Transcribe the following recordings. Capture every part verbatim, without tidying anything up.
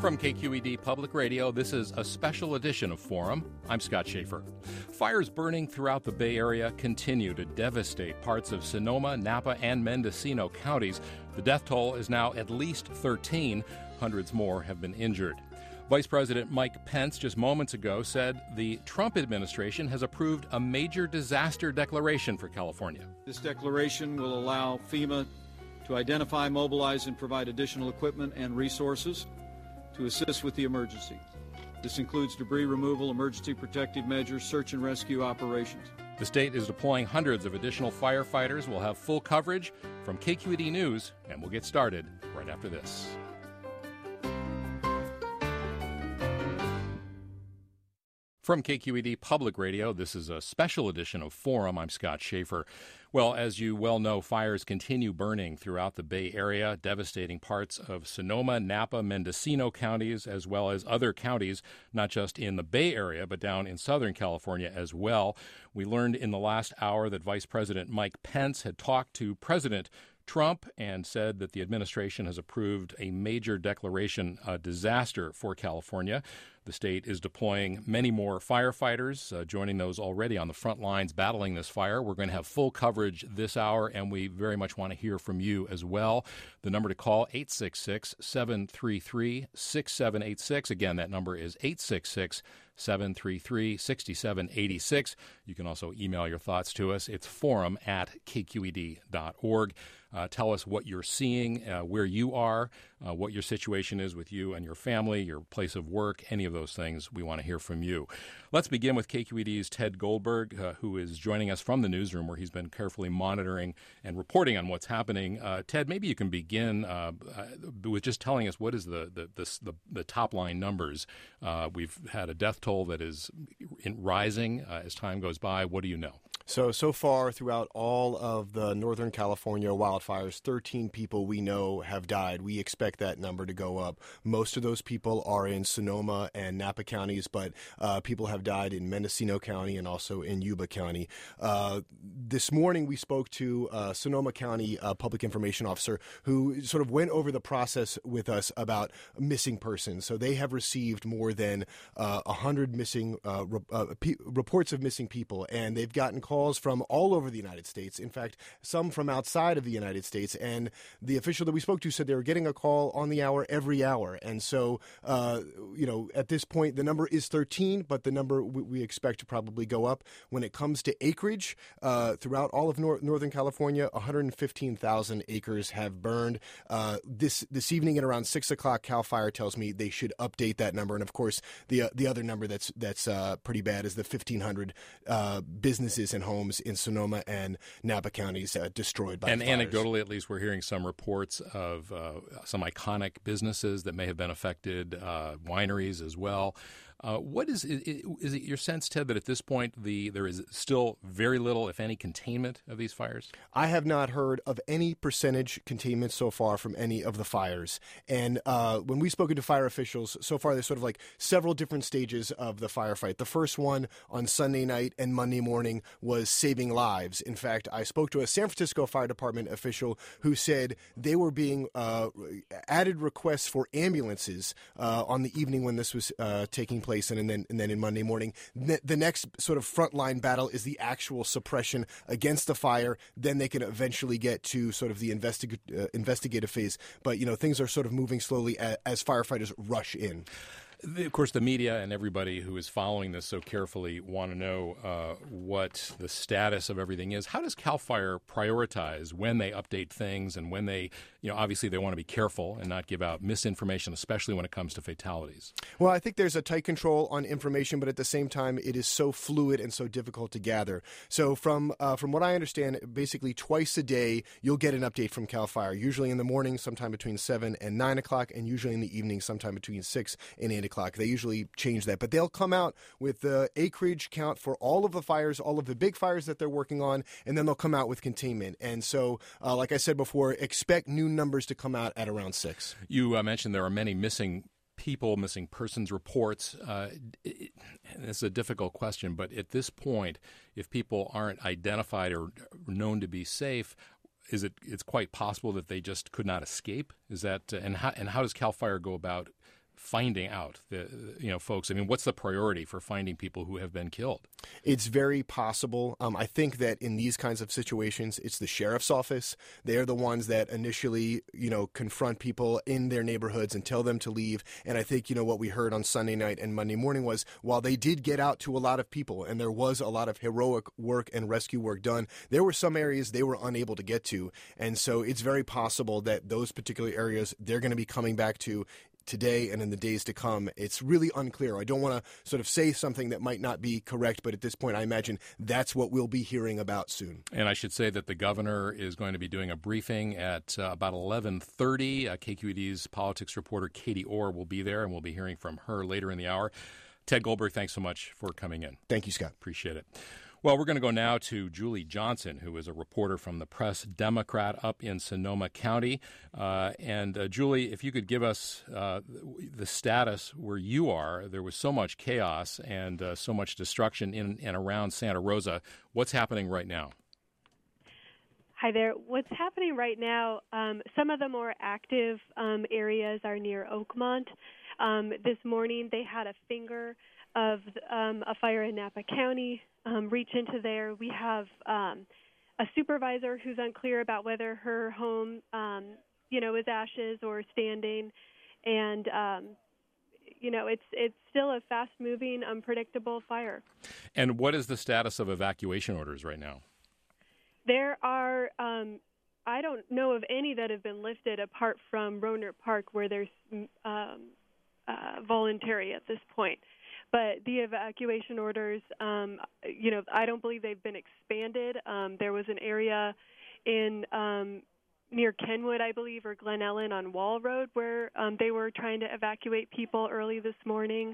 From K Q E D Public Radio, this is a special edition of Forum. I'm Scott Schaefer. Fires burning throughout the Bay Area continue to devastate parts of Sonoma, Napa, and Mendocino counties. The death toll is now at least thirteen. Hundreds more have been injured. Vice President Mike Pence just moments ago said the Trump administration has approved a major disaster declaration for California. This declaration will allow FEMA to identify, mobilize, and provide additional equipment and resources to assist with the emergency. This includes debris removal, emergency protective measures, search and rescue operations. The state is deploying hundreds of additional firefighters. We'll have full coverage from K Q E D News, and we'll get started right after this. From K Q E D Public Radio, this is a special edition of Forum. I'm Scott Schaefer. Well, as you well know, fires continue burning throughout the Bay Area, devastating parts of Sonoma, Napa, Mendocino counties, as well as other counties, not just in the Bay Area, but down in Southern California as well. We learned in the last hour that Vice President Mike Pence had talked to President Trump and said that the administration has approved a major declaration uh, disaster for California. The state is deploying many more firefighters, uh, joining those already on the front lines battling this fire. We're going to have full coverage this hour, and we very much want to hear from you as well. The number to call, eight six six, seven three three, six seven eight six. Again, that number is eight six six, seven three three, six seven eight six. You can also email your thoughts to us. It's forum at k q e d dot org. Uh, tell us what you're seeing, uh, where you are, uh, what your situation is with you and your family, your place of work, any of those things. We want to hear from you. Let's begin with K Q E D's Ted Goldberg, uh, who is joining us from the newsroom where he's been carefully monitoring and reporting on what's happening. Uh, Ted, maybe you can begin uh, uh, with just telling us what is the the, the, the, the top-line numbers. Uh, we've had a death toll that is in rising uh, as time goes by. What do you know? So, so far throughout all of the Northern California wildfires, thirteen people we know have died. We expect that number to go up. Most of those people are in Sonoma and Napa counties, but uh, people have died in Mendocino County and also in Yuba County. Uh, this morning we spoke to uh, Sonoma County uh, Public Information Officer who sort of went over the process with us about missing persons. So they have received more than uh, one hundred missing uh, re- uh, pe- reports of missing people, and they've gotten calls Calls from all over the United States, in fact, some from outside of the United States. And the official that we spoke to said they were getting a call on the hour every hour. And so, uh, you know, at this point, the number is thirteen, but the number we, we expect to probably go up. When it comes to acreage, uh, throughout all of nor- Northern California, one hundred fifteen thousand acres have burned. Uh, this this evening at around six o'clock, CAL FIRE tells me they should update that number. And, of course, the uh, the other number that's, that's uh, pretty bad is the fifteen hundred uh, businesses and homes in Sonoma and Napa counties uh, destroyed by and fires. Anecdotally, at least, we're hearing some reports of uh, some iconic businesses that may have been affected, uh, wineries as well. Uh, what is, is is it your sense, Ted, that at this point the there is still very little, if any, containment of these fires? I have not heard of any percentage containment so far from any of the fires. And uh, when we've spoken to fire officials, so far there's sort of like several different stages of the firefight. The first one on Sunday night and Monday morning was saving lives. In fact, I spoke to a San Francisco Fire Department official who said they were being uh, added requests for ambulances uh, on the evening when this was uh, taking place. And then, and then in Monday morning, the, the next sort of frontline battle is the actual suppression against the fire. Then they can eventually get to sort of the investig- uh, investigative phase. But, you know, things are sort of moving slowly as, as firefighters rush in. Of course, the media and everybody who is following this so carefully want to know uh, what the status of everything is. How does CAL FIRE prioritize when they update things and when they, you know, obviously they want to be careful and not give out misinformation, especially when it comes to fatalities? Well, I think there's a tight control on information, but at the same time, it is so fluid and so difficult to gather. So from uh, from what I understand, basically twice a day, you'll get an update from CAL FIRE, usually in the morning, sometime between seven and nine o'clock, and usually in the evening, sometime between six and eight o'clock. They usually change that, but they'll come out with the acreage count for all of the fires, all of the big fires that they're working on, and then they'll come out with containment. And so, uh, like I said before, expect new numbers to come out at around six. You uh, mentioned there are many missing people, missing persons reports. Uh, it, it's a difficult question, but at this point, if people aren't identified or known to be safe, is it? It's quite possible that they just could not escape. Is that? Uh, and how? And how does CAL FIRE go about finding out the you know folks? I mean, what's the priority for finding people who have been killed? It's very possible. Um, I think that in these kinds of situations, it's the sheriff's office. They're the ones that initially, you know, confront people in their neighborhoods and tell them to leave. And I think, you know, what we heard on Sunday night and Monday morning was, while they did get out to a lot of people and there was a lot of heroic work and rescue work done, there were some areas they were unable to get to. And so it's very possible that those particular areas they're going to be coming back to today and in the days to come. It's really unclear. I don't want to sort of say something that might not be correct, but at this point, I imagine that's what we'll be hearing about soon. And I should say that the governor is going to be doing a briefing at uh, about eleven thirty. Uh, K Q E D's politics reporter Katie Orr will be there, and we'll be hearing from her later in the hour. Ted Goldberg, thanks so much for coming in. Thank you, Scott. Appreciate it. Well, we're going to go now to Julie Johnson, who is a reporter from the Press Democrat up in Sonoma County. Uh, and uh, Julie, if you could give us uh, the status where you are. There was so much chaos and uh, so much destruction in and around Santa Rosa. What's happening right now? Hi there. What's happening right now, um, some of the more active um, areas are near Oakmont. Um, this morning they had a finger of um, a fire in Napa County um, reach into there. We have um, a supervisor who's unclear about whether her home, um, you know, is ashes or standing, and um, you know, it's it's still a fast-moving, unpredictable fire. And what is the status of evacuation orders right now? There are, um, I don't know of any that have been lifted apart from Rohnert Park, where there's um, uh, voluntary at this point. But the evacuation orders, um, you know, I don't believe they've been expanded. Um, there was an area in um, near Kenwood, I believe, or Glen Ellen on Wall Road where um, they were trying to evacuate people early this morning.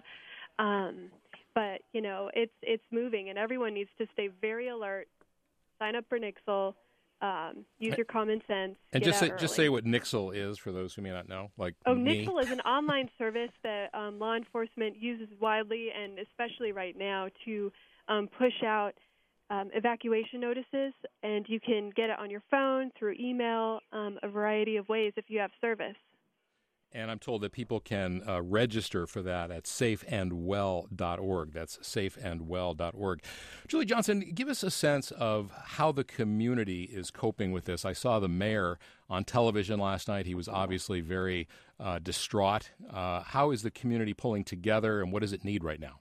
Um, but, you know, it's it's moving, and everyone needs to stay very alert, sign up for Nixle, Um, use your common sense. And just say, early. just say what Nixle is for those who may not know. Like oh, me. Nixle is an online service that um, law enforcement uses widely, and especially right now, to um, push out um, evacuation notices. And you can get it on your phone, through email, um, a variety of ways if you have service. And I'm told that people can uh, register for that at safe and well dot org. That's safe and well dot org. Julie Johnson, give us a sense of how the community is coping with this. I saw the mayor on television last night. He was obviously very uh, distraught. Uh, how is the community pulling together, and what does it need right now?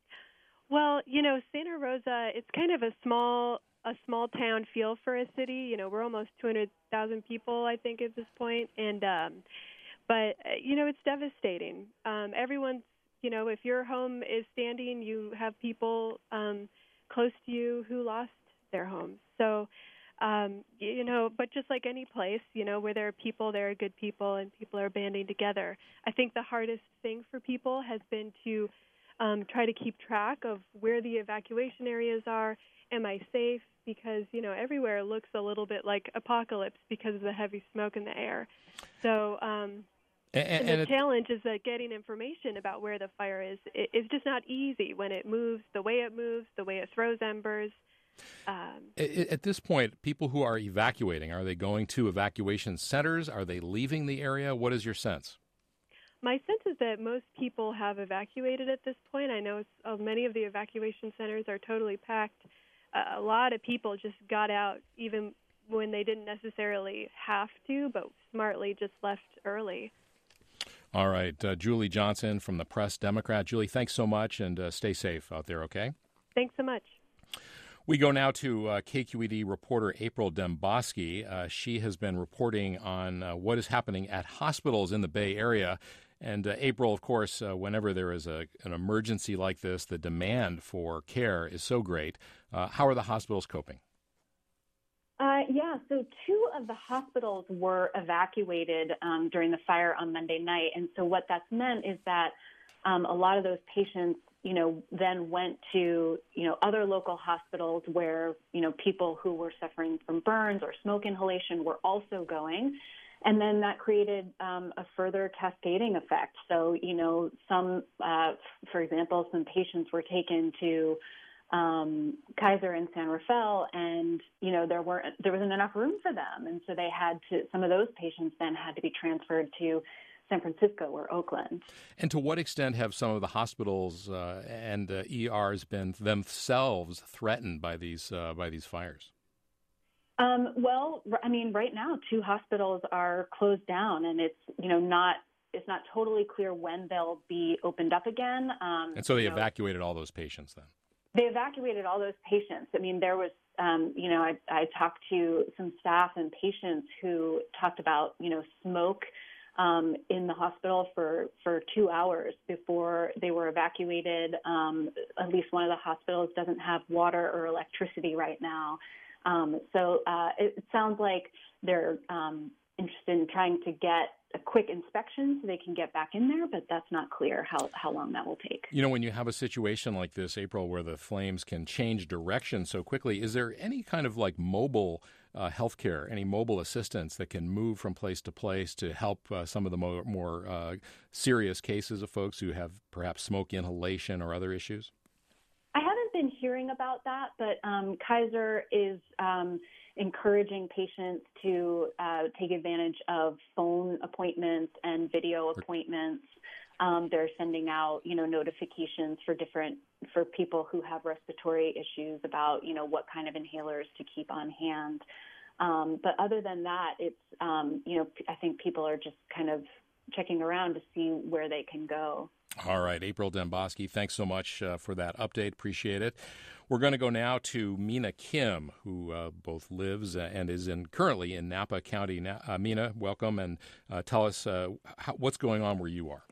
Well, you know, Santa Rosa, it's kind of a small a small town feel for a city. You know, we're almost two hundred thousand people, I think, at this point, and um, But, you know, it's devastating. Um, everyone's, you know, if your home is standing, you have people um, close to you who lost their homes. So, um, you know, but just like any place, you know, where there are people, there are good people, and people are banding together. I think the hardest thing for people has been to um, try to keep track of where the evacuation areas are. Am I safe? Because, you know, everywhere looks a little bit like apocalypse because of the heavy smoke in the air. So, um, and, and, and the it, challenge is that getting information about where the fire is is just not easy when it moves, the way it moves, the way it throws embers. Um, at this point, people who are evacuating, are they going to evacuation centers? Are they leaving the area? What is your sense? My sense is that most people have evacuated at this point. I know uh, many of the evacuation centers are totally packed. Uh, a lot of people just got out even when they didn't necessarily have to, but smartly just left early. All right. Uh, Julie Johnson from the Press Democrat. Julie, thanks so much, and uh, stay safe out there, okay? Thanks so much. We go now to uh, K Q E D reporter April Dembosky. Uh, she has been reporting on uh, what is happening at hospitals in the Bay Area. And uh, April, of course, uh, whenever there is a, an emergency like this, the demand for care is so great. Uh, how are the hospitals coping? Uh, yeah, so two of the hospitals were evacuated um, during the fire on Monday night. And so what that's meant is that um, a lot of those patients, you know, then went to, you know, other local hospitals where, you know, people who were suffering from burns or smoke inhalation were also going. And then that created um, a further cascading effect. So, you know, some, uh, for example, some patients were taken to um, Kaiser and San Rafael, and, you know, there weren't, there wasn't enough room for them. And so they had to, some of those patients then had to be transferred to San Francisco or Oakland. And to what extent have some of the hospitals uh, and uh, E Rs been themselves threatened by these uh, by these fires? Um, well, I mean, right now, two hospitals are closed down, and it's you know not it's not totally clear when they'll be opened up again. Um, and so they you know, evacuated all those patients then? They evacuated all those patients. I mean, there was, um, you know, I, I talked to some staff and patients who talked about, you know, smoke um, in the hospital for, for two hours before they were evacuated. Um, at least one of the hospitals doesn't have water or electricity right now. Um, so uh, it, it sounds like they're um, interested in trying to get a quick inspection so they can get back in there, but that's not clear how, how long that will take. You know, when you have a situation like this, April, where the flames can change direction so quickly, is there any kind of like mobile uh, healthcare, any mobile assistance that can move from place to place to help uh, some of the more, more uh, serious cases of folks who have perhaps smoke inhalation or other issues? I haven't been hearing about that, but um, Kaiser is um, encouraging patients to uh, take advantage of phone appointments and video appointments. Um, they're sending out, you know, notifications for different for people who have respiratory issues about, you know, what kind of inhalers to keep on hand. Um, but other than that, it's, um, you know, I think people are just kind of checking around to see where they can go. All right, April Dembosky, thanks so much uh, for that update. Appreciate it. We're going to go now to Mina Kim, who uh, both lives and is in currently in Napa County. Na- uh, Mina, welcome, and uh, tell us uh, how, what's going on where you are.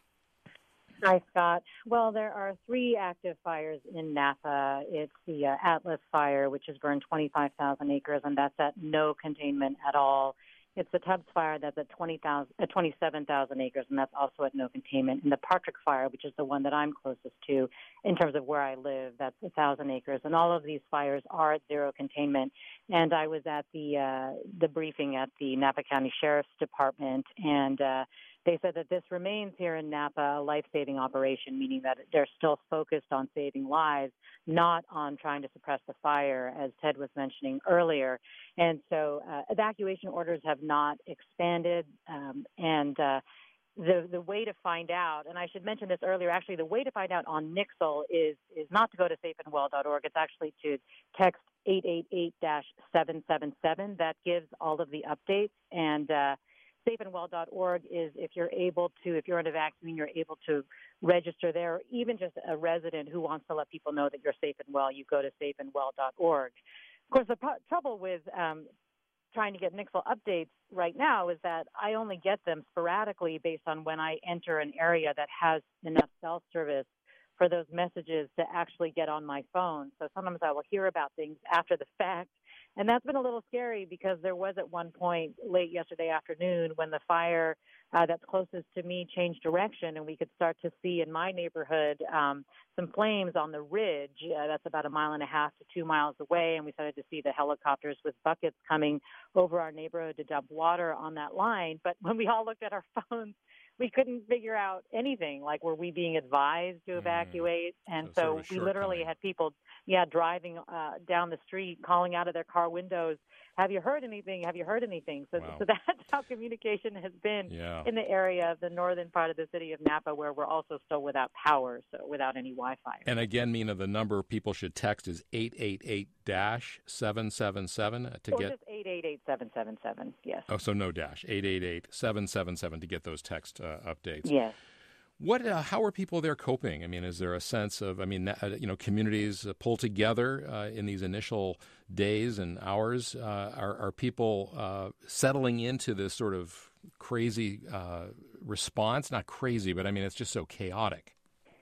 Hi, Scott. Well, there are three active fires in Napa. It's the uh, Atlas Fire, which has burned twenty-five thousand acres, and that's at no containment at all. It's the Tubbs Fire that's at twenty thousand, uh, twenty-seven thousand acres, and that's also at no containment. And the Patrick Fire, which is the one that I'm closest to in terms of where I live, that's one thousand acres. And all of these fires are at zero containment. And I was at the uh, the briefing at the Napa County Sheriff's Department, and uh, they said that this remains here in Napa a life-saving operation, meaning that they're still focused on saving lives, not on trying to suppress the fire, as Ted was mentioning earlier. And so uh, evacuation orders have not expanded, um, and uh, the the way to find out, and I should mention this earlier, actually the way to find out on Nixle is is not to go to safe and well dot org. It's actually to text eight eight eight dash seven seven seven. That gives all of the updates. And uh, safe and well dot org is if you're able to, if you're an evacuee, you're able to register there, or even just a resident who wants to let people know that you're safe and well, you go to safe and well dot org. Of course, the pro- trouble with um, trying to get Nixle updates right now is that I only get them sporadically based on when I enter an area that has enough cell service for those messages to actually get on my phone. So sometimes I will hear about things after the fact. And that's been a little scary because there was at one point late yesterday afternoon when the fire uh, that's closest to me changed direction, and we could start to see in my neighborhood um, some flames on the ridge. Uh, that's about a mile and a half to two miles away, and we started to see the helicopters with buckets coming over our neighborhood to dump water on that line. But when we all looked at our phones, we couldn't figure out anything. Like, were we being advised to evacuate? Mm. And so, so sort of we literally had people, yeah, driving uh, down the street, calling out of their car windows, have you heard anything? Have you heard anything? So, wow. so that's how communication has been yeah. in the area of the northern part of the city of Napa, where we're also still without power, so without any Wi-Fi. And again, Mina, the number people should text is eight eight eight dash seven seven seven to or get... just eight eight eight seven seven seven, yes. Oh, so no dash, eight eight eight seven seven seven to get those text uh, updates. Yes. What? Uh, how are people there coping? I mean, is there a sense of, I mean, uh, you know, communities uh, pull together uh, in these initial days and hours? Uh, are, are people uh, settling into this sort of crazy uh, response? Not crazy, but I mean, it's just so chaotic.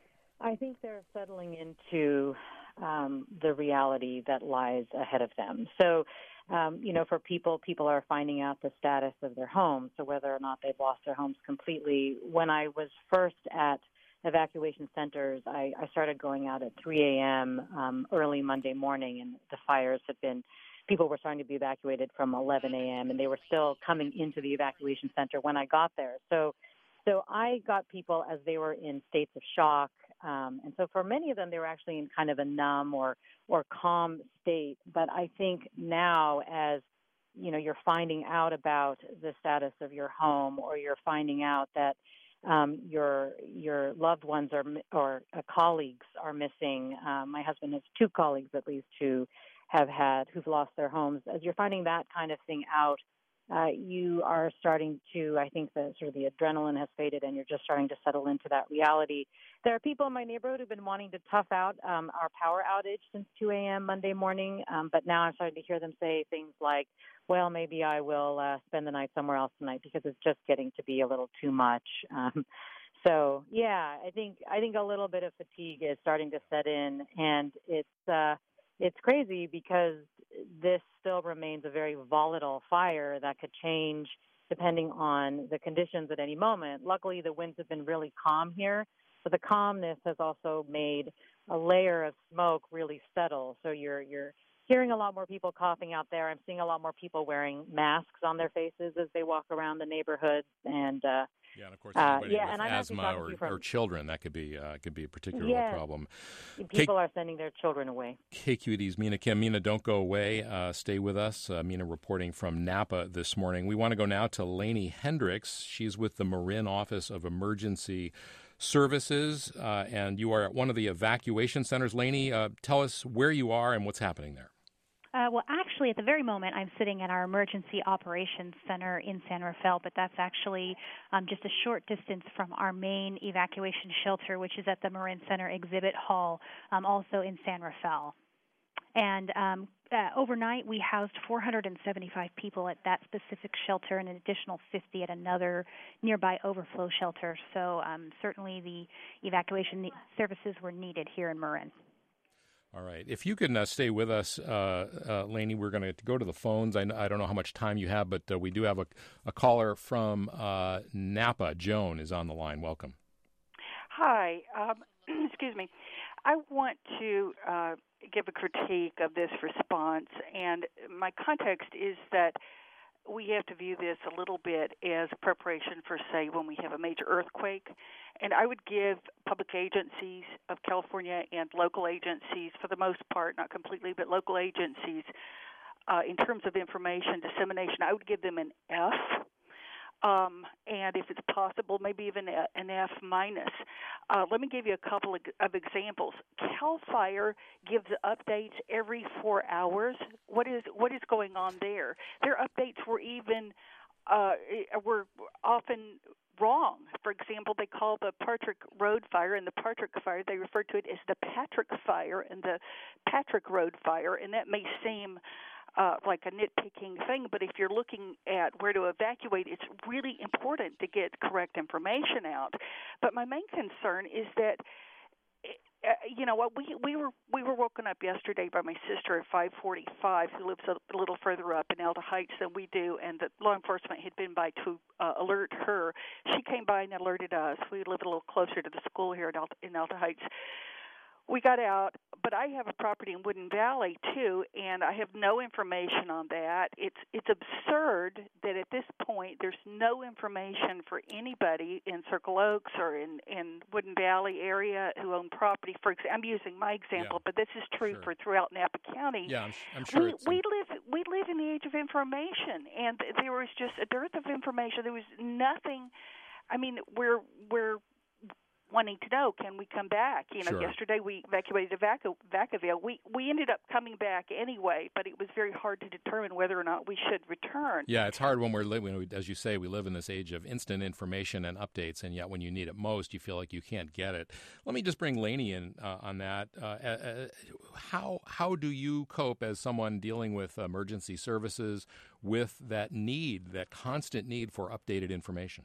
I think they're settling into um, the reality that lies ahead of them. So, Um, you know, for people, people are finding out the status of their homes, so whether or not they've lost their homes completely. When I was first at evacuation centers, I, I started going out at three a.m. Um, early Monday morning, and the fires had been, people were starting to be evacuated from eleven a.m., and they were still coming into the evacuation center when I got there. So, so I got people as they were in states of shock. Um, and so for many of them, they were actually in kind of a numb or or calm state. But I think now, as you know, you're finding out about the status of your home, or you're finding out that um, your your loved ones are, or uh, colleagues are missing. Um, my husband has two colleagues at least who have had who've lost their homes. As you're finding that kind of thing out, uh, you are starting to, I think, the sort of the adrenaline has faded, and you're just starting to settle into that reality. There are people in my neighborhood who've been wanting to tough out um, our power outage since two a.m. Monday morning, um, but now I'm starting to hear them say things like, well, maybe I will uh, spend the night somewhere else tonight because it's just getting to be a little too much. Um, so, yeah, I think I think a little bit of fatigue is starting to set in, and it's uh, it's crazy because this still remains a very volatile fire that could change depending on the conditions at any moment. Luckily, the winds have been really calm here, but the calmness has also made a layer of smoke really settle. So you're you're hearing a lot more people coughing out there. I'm seeing a lot more people wearing masks on their faces as they walk around the neighborhoods, and uh, yeah, and of course, uh, anybody yeah, with and asthma or, from, or children, that could be uh, could be a particular yes, problem. People K- are sending their children away. K Q E D's Mina Kim. Mina, don't go away. Uh, stay with us. Uh, Mina reporting from Napa this morning. We want to go now to Lainey Hendricks. She's with the Marin Office of Emergency Services, uh, and you are at one of the evacuation centers. Lainey, uh, tell us where you are and what's happening there. Uh, well, actually, at the very moment, I'm sitting at our Emergency Operations Center in San Rafael, but that's actually um, just a short distance from our main evacuation shelter, which is at the Marin Center Exhibit Hall, um, also in San Rafael. And um, uh, overnight, we housed four hundred seventy-five people at that specific shelter and an additional fifty at another nearby overflow shelter. So um, certainly the evacuation services were needed here in Marin. All right. If you can uh, stay with us, uh, uh, Lainey, we're going to go to the phones. I, I don't know how much time you have, but uh, we do have a, a caller from uh, Napa. Joan is on the line. Welcome. Hi. Um, excuse me. I want to uh, give a critique of this response, and my context is that we have to view this a little bit as preparation for, say, when we have a major earthquake. And I would give public agencies of California and local agencies, for the most part, not completely, but local agencies, uh, in terms of information dissemination, I would give them an F. Um, and if it's possible, maybe even a, an F minus. Uh, let me give you a couple of, of examples. CAL FIRE gives updates every four hours. What is what is going on there? Their updates were even uh, were often wrong. For example, they call the Patrick Road fire and the Patrick fire, they refer to it as the Patrick fire and the Patrick Road fire, and that may seem Uh, like a nitpicking thing, but if you're looking at where to evacuate, it's really important to get correct information out. But my main concern is that, uh, you know, what we we were we were woken up yesterday by my sister at five forty-five, who lives a little further up in Alta Heights than we do, and the law enforcement had been by to uh, alert her. She came by and alerted us. We live a little closer to the school here in Alta, in Alta Heights. We got out, but I have a property in Woodin Valley, too, and I have no information on that. It's it's absurd that at this point there's no information for anybody in Circle Oaks or in, in Woodin Valley area who own property. For example, I'm using my example, yeah. but this is true sure. for throughout Napa County. Yeah, I'm, I'm sure we, it's... we, live, we live in the age of information, and there was just a dearth of information. There was nothing. I mean, we're we're... wanting to know, can we come back? You know, sure. yesterday we evacuated Vaca- Vacaville. We we ended up coming back anyway, but it was very hard to determine whether or not we should return. Yeah, it's hard when we're living, as you say, we live in this age of instant information and updates, and yet when you need it most, you feel like you can't get it. Let me just bring Lainey in uh, on that. Uh, uh, how how do you cope as someone dealing with emergency services with that need, that constant need for updated information?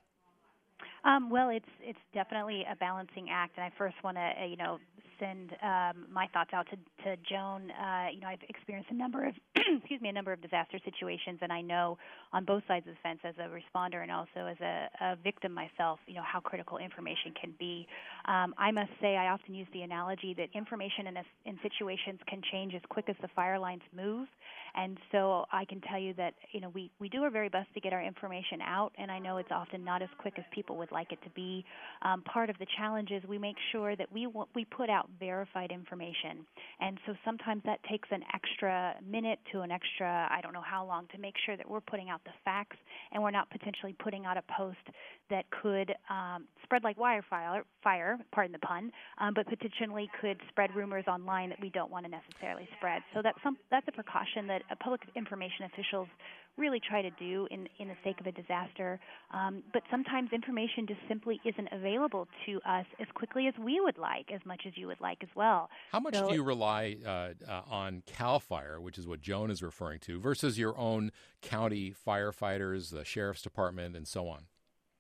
Um, well, it's it's definitely a balancing act, and I first want to uh, you know send um, my thoughts out to to Joan. Uh, you know, I've experienced a number of excuse me a number of disaster situations, and I know on both sides of the fence as a responder and also as a, a victim myself, you know how critical information can be. Um, I must say, I often use the analogy that information in a, in situations can change as quick as the fire lines move, And so I can tell you that, you know, we, we do our very best to get our information out, and I know it's often not as quick as people would like it to be. Um, part of the challenge is we make sure that we we put out verified information, and so sometimes that takes an extra minute to an extra, I don't know how long, to make sure that we're putting out the facts and we're not potentially putting out a post that could um, spread like wildfire, fire, pardon the pun, um, but potentially could spread rumors online that we don't want to necessarily spread. So that's some that's a precaution that uh, public information officials really try to do in, in the sake of a disaster. Um, but sometimes information just simply isn't available to us as quickly as we would like, as much as you would like as well. How much so, do you rely uh, uh, on CAL FIRE, which is what Joan is referring to, versus your own county firefighters, the sheriff's department, and so on?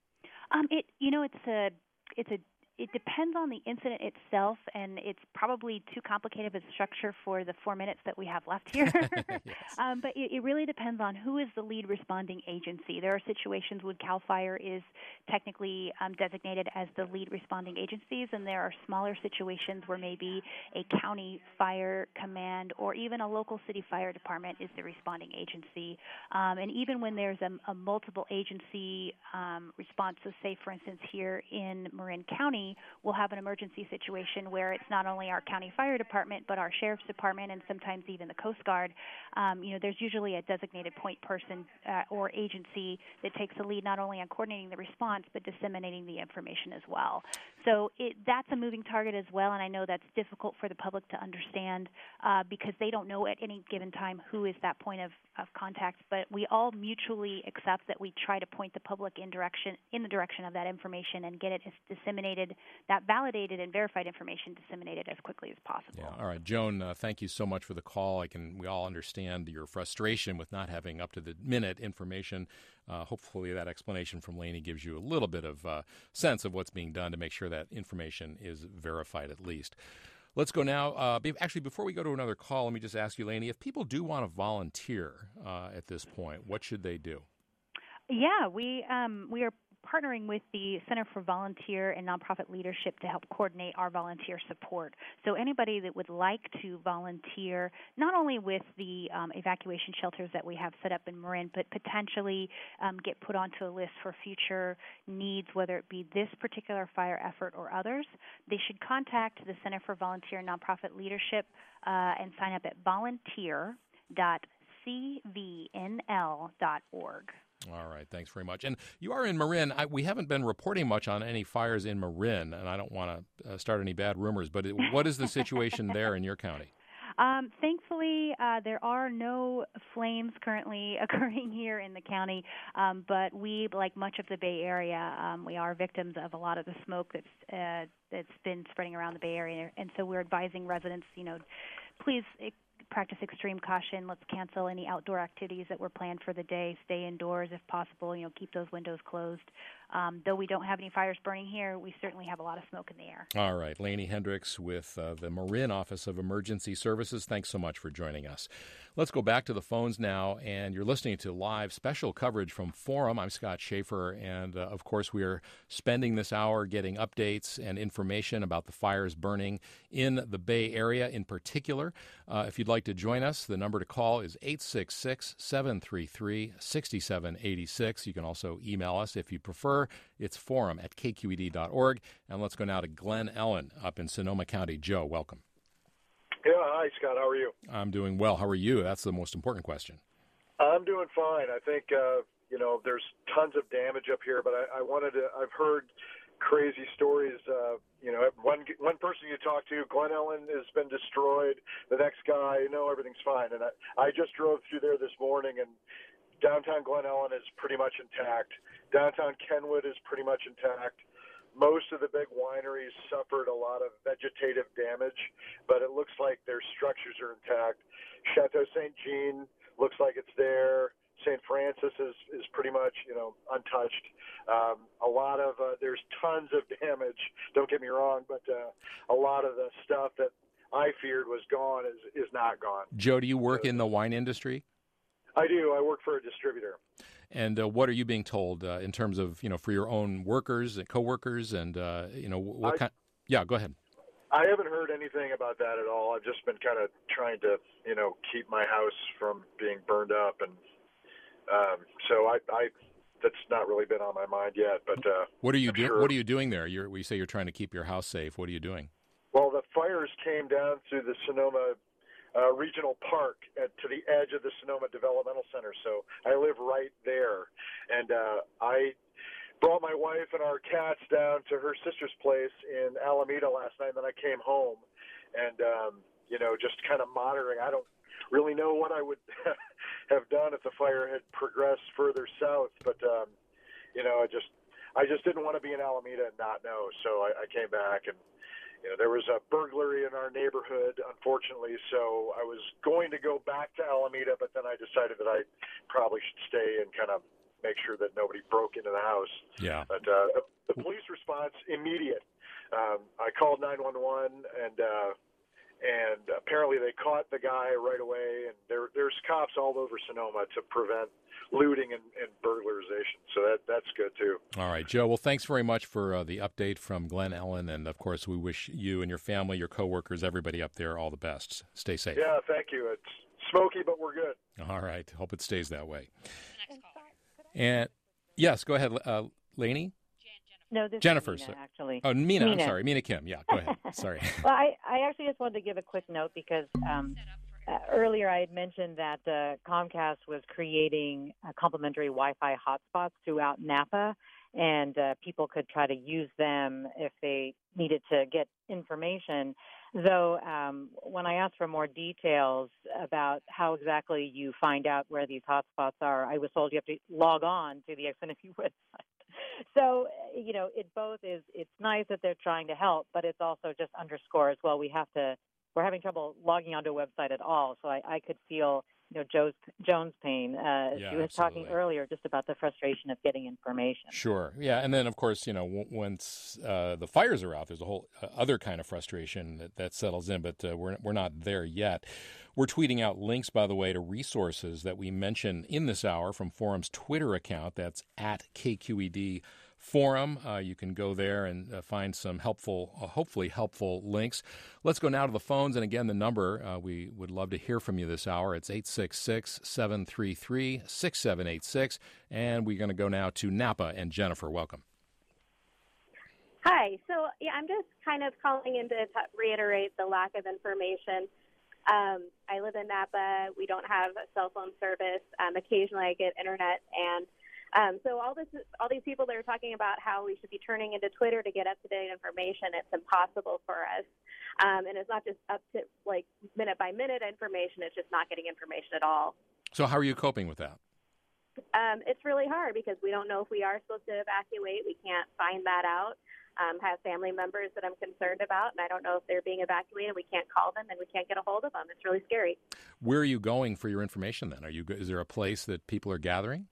Um, it you know it's a it's a It depends on the incident itself, and it's probably too complicated of a structure for the four minutes that we have left here. Yes. um, but it, it really depends on who is the lead responding agency. There are situations when CAL FIRE is technically um, designated as the lead responding agencies, and there are smaller situations where maybe a county fire command or even a local city fire department is the responding agency. Um, and even when there's a, a multiple agency um, response, so say, for instance, here in Marin County, we'll have an emergency situation where it's not only our county fire department, but our sheriff's department and sometimes even the Coast Guard. Um, you know, there's usually a designated point person uh, or agency that takes the lead not only on coordinating the response, but disseminating the information as well. So it, that's a moving target as well, and I know that's difficult for the public to understand uh, because they don't know at any given time who is that point of, of contact, but we all mutually accept that we try to point the public in direction in the direction of that information and get it as disseminated, that validated and verified information disseminated as quickly as possible. Yeah. All right, Joan, uh, thank you so much for the call. I can we all understand your frustration with not having up to the minute information. Uh, hopefully that explanation from Laney gives you a little bit of uh, sense of what's being done to make sure that information is verified at least. Let's go now. Uh, be, actually, before we go to another call, let me just ask you, Laney, if people do want to volunteer uh, at this point, what should they do? Yeah, we um, we are partnering with the Center for Volunteer and Nonprofit Leadership to help coordinate our volunteer support. So anybody that would like to volunteer, not only with the um, evacuation shelters that we have set up in Marin, but potentially um, get put onto a list for future needs, whether it be this particular fire effort or others, they should contact the Center for Volunteer and Nonprofit Leadership uh, and sign up at volunteer dot c v n l dot org. All right, thanks very much. And you are in Marin. I, we haven't been reporting much on any fires in Marin, and I don't want to uh, start any bad rumors, but it, what is the situation there in your county? Um, thankfully, uh, there are no flames currently occurring here in the county, um, but we, like much of the Bay Area, um, we are victims of a lot of the smoke that's uh, that's been spreading around the Bay Area, and so we're advising residents, you know, please practice extreme caution. Let's cancel any outdoor activities that were planned for the day. Stay indoors if possible. You know, keep those windows closed. Um, though we don't have any fires burning here, we certainly have a lot of smoke in the air. All right. Laney Hendricks with uh, the Marin Office of Emergency Services. Thanks so much for joining us. Let's go back to the phones now, and you're listening to live special coverage from Forum. I'm Scott Schaefer, and uh, of course we are spending this hour getting updates and information about the fires burning in the Bay Area in particular. Uh, if you'd like to join us, the number to call is eight six six, seven three three, six seven eight six. You can also email us if you prefer. It's forum at k q e d dot org. And let's go now to Glen Ellen up in Sonoma County. Joe, welcome. Yeah, hi, Scott. How are you? I'm doing well. How are you? That's the most important question. I'm doing fine. I think, uh, you know, there's tons of damage up here, but I, I wanted to, I've heard crazy stories. Uh, you know, one one person you talk to, Glen Ellen has been destroyed. The next guy, no, everything's fine. And I, I just drove through there this morning, and downtown Glen Ellen is pretty much intact. Downtown Kenwood is pretty much intact. Most of the big wineries suffered a lot of vegetative damage, but it looks like their structures are intact. Chateau Saint Jean looks like it's there. Saint Francis is, is pretty much, you know, untouched. Um, a lot of, uh, there's tons of damage, don't get me wrong, but uh, a lot of the stuff that I feared was gone is, is not gone. Joe, do you work in the wine industry? I do. I work for a distributor. And uh, what are you being told uh, in terms of, you know, for your own workers and coworkers and, uh, you know, what I, kind? Yeah, go ahead. I haven't heard anything about that at all. I've just been kind of trying to, you know, keep my house from being burned up, and um, so I, I that's not really been on my mind yet. But uh, what are you doing? sure. What are you doing there? You're, we say you're trying to keep your house safe. What are you doing? Well, the fires came down through the Sonoma uh, Regional Park at, to the edge of the Sonoma Developmental Center. So I live right there, and uh, I brought my wife and our cats down to her sister's place in Alameda last night, and then I came home and, um, you know, just kind of monitoring. I don't really know what I would have done if the fire had progressed further south, but, um, you know, I just I just didn't want to be in Alameda and not know, so I, I came back. And, you know, there was a burglary in our neighborhood, unfortunately, so I was going to go back to Alameda, but then I decided that I probably should stay and kind of make sure that nobody broke into the house. Yeah. But uh, the police response, immediate. Um, I called nine one one, and uh, and apparently they caught the guy right away, and there there's cops all over Sonoma to prevent looting and, and burglarization. So that that's good, too. All right, Joe. Well, thanks very much for uh, the update from Glen Ellyn, and, of course, we wish you and your family, your coworkers, everybody up there all the best. Stay safe. Yeah, thank you. It's smoky, but we're good. All right. Hope it stays that way. And yes, go ahead, uh, Lainey. No, this Jennifer, is Mina, so, actually. Oh, Mina, Mina. I'm sorry. Mina Kim. Yeah, go ahead. Sorry. Well, I, I actually just wanted to give a quick note because um, uh, earlier I had mentioned that uh, Comcast was creating uh, complimentary Wi-Fi hotspots throughout Napa, and uh, people could try to use them if they needed to get information. Though um, when I asked for more details about how exactly you find out where these hotspots are, I was told you have to log on to the Xfinity website. So, you know, it both is, it's nice that they're trying to help, but it's also just underscores, well, we have to, we're having trouble logging onto a website at all. So I, I could feel, you know, Joe's, Joan's pain. Uh, Yeah, she was absolutely. talking earlier just about the frustration of getting information. Sure. Yeah. And then, of course, you know, w- once uh, the fires are out, there's a whole uh, other kind of frustration that, that settles in, but uh, we're, we're not there yet. We're tweeting out links, by the way, to resources that we mention in this hour from Forum's Twitter account. That's at K Q E D Forum. Uh, you can go there and uh, find some helpful, uh, hopefully helpful links. Let's go now to the phones. And again, the number, uh, we would love to hear from you this hour. It's eight six six, seven three three, six seven eight six. And we're going to go now to Napa. And Jennifer, welcome. Hi. So, yeah, I'm just kind of calling in to t- reiterate the lack of information. Um, I live in Napa. We don't have cell phone service. Um, occasionally I get internet. And um, so all this, all these people that are talking about how we should be turning into Twitter to get up-to-date information, it's impossible for us. Um, and it's not just up to, like, minute-by-minute information. It's just not getting information at all. So how are you coping with that? Um, it's really hard because we don't know if we are supposed to evacuate. We can't find that out. Um, have family members that I'm concerned about, and I don't know if they're being evacuated. We can't call them, and we can't get a hold of them. It's really scary. Where are you going for your information then? Are you? Is there a place that people are gathering?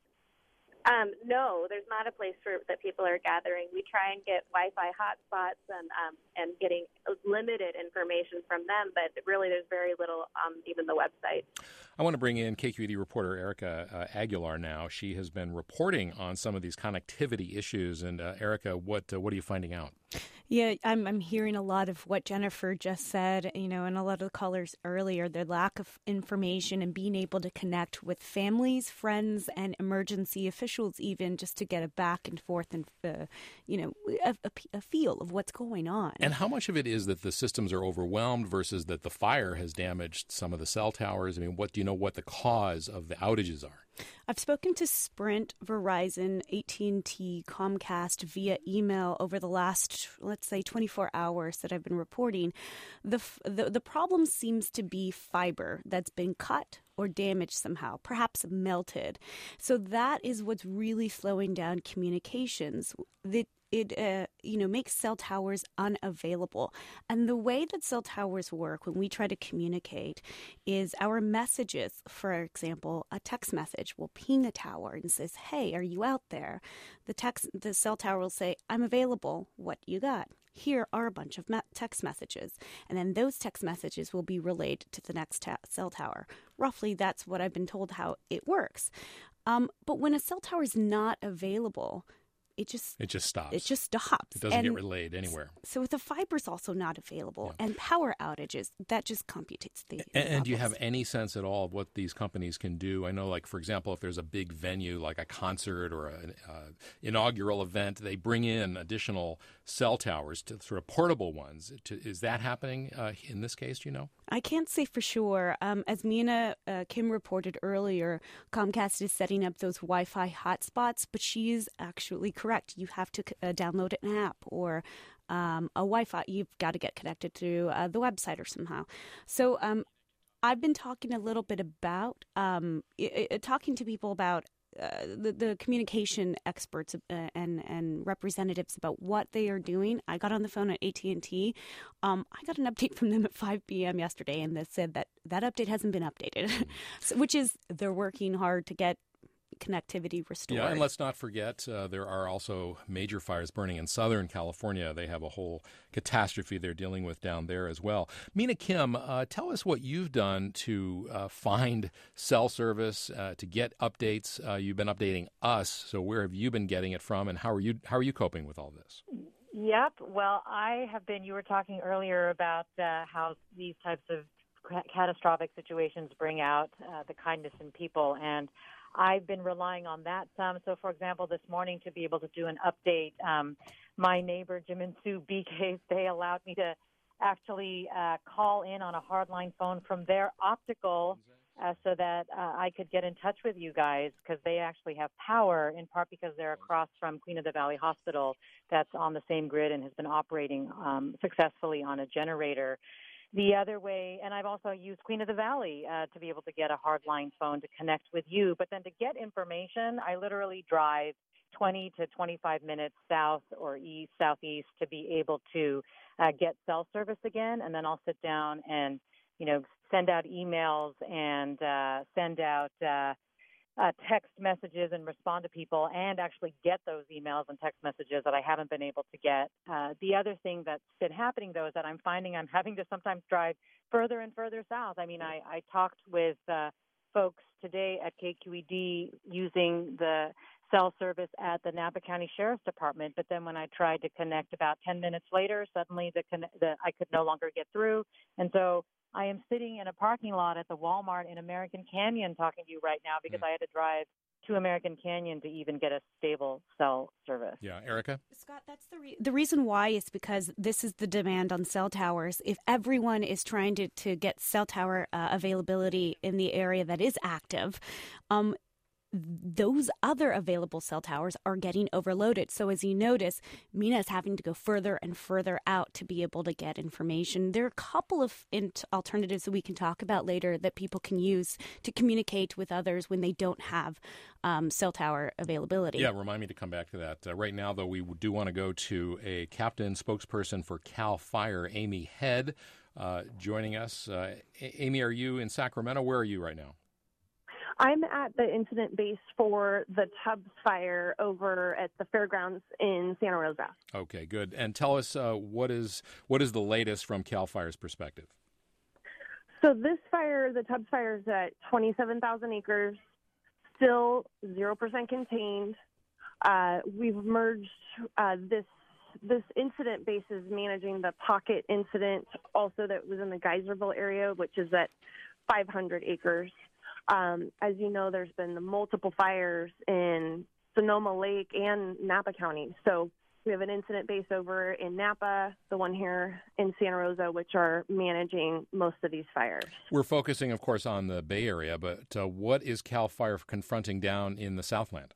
Um, no, there's not a place for that people are gathering. We try and get Wi-Fi hotspots and um, and getting limited information from them, but really there's very little on even the website. I want to bring in K Q E D reporter Erica uh, Aguilar now. She has been reporting on some of these connectivity issues. And uh, Erica, what uh, what are you finding out? Yeah, I'm I'm hearing a lot of what Jennifer just said, you know, and a lot of the callers earlier, the lack of information and being able to connect with families, friends, and emergency officials even just to get a back and forth and, uh, you know, a, a, a feel of what's going on. And how much of it is that the systems are overwhelmed versus that the fire has damaged some of the cell towers? I mean, what do you know what the cause of the outages are? I've spoken to Sprint, Verizon, A T and T, Comcast via email over the last, let's say, twenty-four hours that I've been reporting. The, the, the problem seems to be fiber that's been cut or damaged somehow, perhaps melted. So that is what's really slowing down communications. The It uh, you know makes cell towers unavailable. And the way that cell towers work when we try to communicate is our messages, for example, a text message will ping a tower and says, hey, are you out there? The text, the cell tower will say, I'm available. What you got? Here are a bunch of me- text messages. And then those text messages will be relayed to the next ta- cell tower. Roughly, that's what I've been told how it works. Um, but when a cell tower is not available, it just it just stops. It just stops. It doesn't and get relayed anywhere. So the fiber's also not available, yeah. and power outages, that just computes the. And, and do you have any sense at all of what these companies can do? I know, like for example, if there's a big venue like a concert or an uh, inaugural event, they bring in additional cell towers, to sort of portable ones. To, is that happening uh, in this case? Do you know? I can't say for sure. Um, as Mina uh, Kim reported earlier, Comcast is setting up those Wi-Fi hotspots, but she is actually correct. You have to uh, download an app or um, a Wi-Fi. You've got to get connected to uh, the website or somehow. So um, I've been talking a little bit about um, I- I- talking to people about Uh, the, the communication experts uh, and and representatives about what they are doing. I got on the phone at A T and T. Um, I got an update from them at five p.m. yesterday, and they said that that update hasn't been updated, so, which is they're working hard to get connectivity restored. Yeah, and let's not forget uh, there are also major fires burning in Southern California. They have a whole catastrophe they're dealing with down there as well. Mina Kim, uh, tell us what you've done to uh, find cell service, uh, to get updates. Uh, you've been updating us, so where have you been getting it from, and how are you how are you coping with all this? Yep. Well, I have been, you were talking earlier about uh, how these types of catastrophic situations bring out uh, the kindness in people, and I've been relying on that some. So, for example, this morning to be able to do an update, um, my neighbor, Jim and Sue B K, they allowed me to actually uh, call in on a hardline phone from their optical uh, so that uh, I could get in touch with you guys, because they actually have power, in part because they're across from Queen of the Valley Hospital that's on the same grid and has been operating um, successfully on a generator. The other way, and I've also used Queen of the Valley uh, to be able to get a hardline phone to connect with you. But then to get information, I literally drive twenty to twenty-five minutes south or east, southeast to be able to uh, get cell service again. And then I'll sit down and, you know, send out emails and uh, send out uh, uh, text messages and respond to people, and actually get those emails and text messages that I haven't been able to get. Uh, the other thing that's been happening, though, is that I'm finding I'm having to sometimes drive further and further south. I mean, I, I talked with uh, folks today at K Q E D using the cell service at the Napa County Sheriff's Department, but then when I tried to connect about ten minutes later, suddenly the, the I could no longer get through. And so I am sitting in a parking lot at the Walmart in American Canyon talking to you right now because mm. I had to drive to American Canyon to even get a stable cell service. Yeah, Erica? Scott, that's the re- the reason why is because this is the demand on cell towers. If everyone is trying to, to get cell tower uh, availability in the area that is active, um, those other available cell towers are getting overloaded. So as you notice, Mina is having to go further and further out to be able to get information. There are a couple of int- alternatives that we can talk about later that people can use to communicate with others when they don't have um, cell tower availability. Yeah, remind me to come back to that. Uh, right now, though, we do want to go to a captain spokesperson for CAL FIRE, Amy Head, uh, joining us. Uh, a- Amy, are you in Sacramento? Where are you right now? I'm at the incident base for the Tubbs fire over at the fairgrounds in Santa Rosa. Okay, good. And tell us uh, what is what is the latest from CAL FIRE's perspective? So this fire, the Tubbs fire, is at twenty-seven thousand acres, still zero percent contained. Uh, we've merged uh, this this incident base is managing the pocket incident also that was in the Geyserville area, which is at five hundred acres. Um, as you know, there's been multiple fires in Sonoma Lake and Napa County. So we have an incident base over in Napa, the one here in Santa Rosa, which are managing most of these fires. We're focusing, of course, on the Bay Area, but uh, what is CAL FIRE confronting down in the Southland?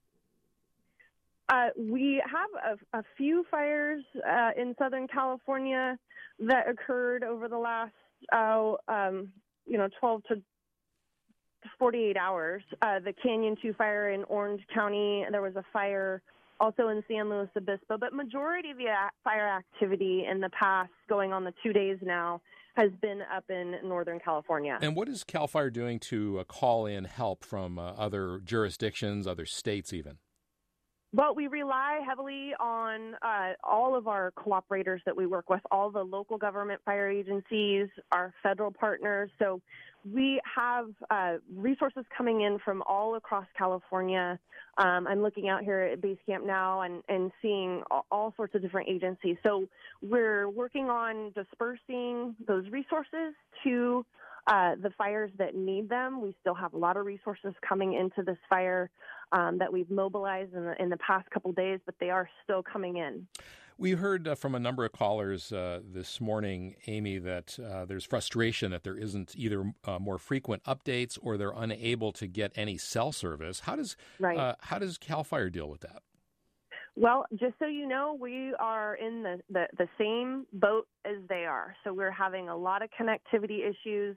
Uh, we have a, a few fires uh, in Southern California that occurred over the last, uh, um, you know, twelve to forty-eight hours. Uh, the Canyon two fire in Orange County, there was a fire also in San Luis Obispo, but majority of the fire activity in the past, going on the two days now, has been up in Northern California. And what is CAL FIRE doing to uh, call in help from uh, other jurisdictions, other states even? Well, we rely heavily on uh, all of our cooperators that we work with, all the local government fire agencies, our federal partners. So we have uh, resources coming in from all across California. Um, I'm looking out here at base camp now and, and seeing all, all sorts of different agencies. So we're working on dispersing those resources to uh, the fires that need them. We still have a lot of resources coming into this fire um, that we've mobilized in the, in the past couple days, but they are still coming in. We heard uh, from a number of callers uh, this morning, Amy, that uh, there's frustration that there isn't either uh, more frequent updates or they're unable to get any cell service. How does right. uh, how does CAL FIRE deal with that? Well, just so you know, we are in the, the, the same boat as they are. So we're having a lot of connectivity issues